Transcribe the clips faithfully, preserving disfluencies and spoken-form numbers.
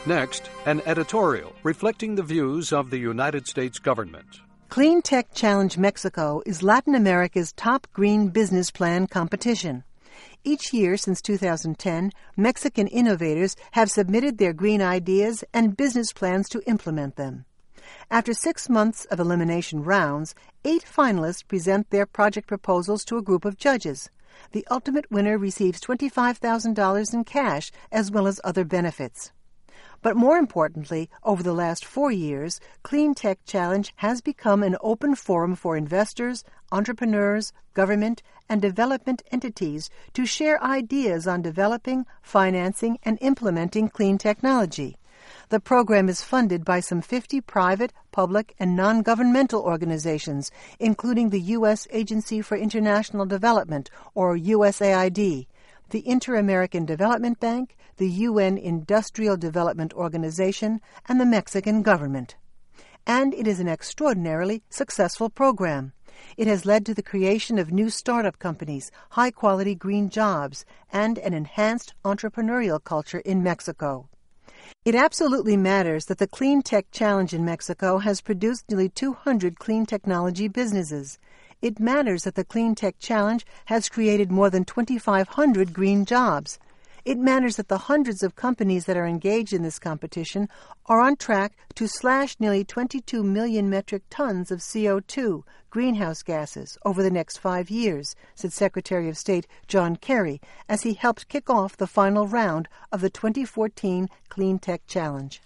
Next, an editorial reflecting the views of the United States government. Clean Tech Challenge Mexico is Latin America's top green business plan competition. Each year since two thousand ten, Mexican innovators have submitted their green ideas and business plans to implement them. After six months of elimination rounds, eight finalists present their project proposals to a group of judges. The ultimate winner receives twenty-five thousand dollars in cash as well as other benefits. But more importantly, over the last four years, Clean Tech Challenge has become an open forum for investors, entrepreneurs, government, and development entities to share ideas on developing, financing, and implementing clean technology. The program is funded by some fifty private, public, and non-governmental organizations, including the U S Agency for International Development, or U S A I D, the Inter-American Development Bank, the U N Industrial Development Organization, and the Mexican government. And it is an extraordinarily successful program. It has led to the creation of new startup companies, high-quality green jobs, and an enhanced entrepreneurial culture in Mexico. It absolutely matters that the Clean Tech Challenge in Mexico has produced nearly two hundred clean technology businesses. It matters that the Clean Tech Challenge has created more than twenty-five hundred green jobs. It matters that the hundreds of companies that are engaged in this competition are on track to slash nearly twenty-two million metric tons of C O two, greenhouse gases, over the next five years, said Secretary of State John Kerry as he helped kick off the final round of the twenty fourteen Clean Tech Challenge.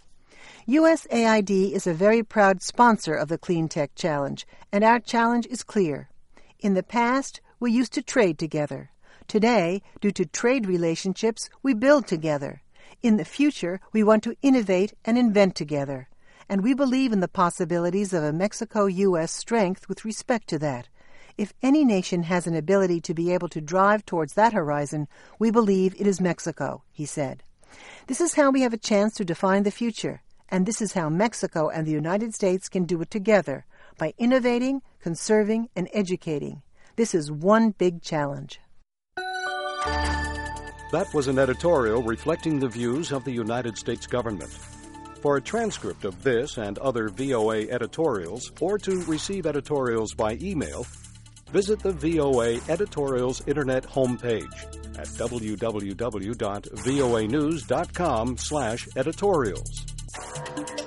U S A I D is a very proud sponsor of the Clean Tech Challenge, and our challenge is clear. In the past, we used to trade together. Today, due to trade relationships, we build together. In the future, we want to innovate and invent together. And we believe in the possibilities of a Mexico-U S strength with respect to that. If any nation has an ability to be able to drive towards that horizon, we believe it is Mexico, he said. This is how we have a chance to define the future. And this is how Mexico and the United States can do it together, by innovating, conserving, and educating. This is one big challenge. That was an editorial reflecting the views of the United States government. For a transcript of this and other V O A editorials, or to receive editorials by email, visit the V O A Editorials Internet homepage at w w w dot voa news dot com slash editorials.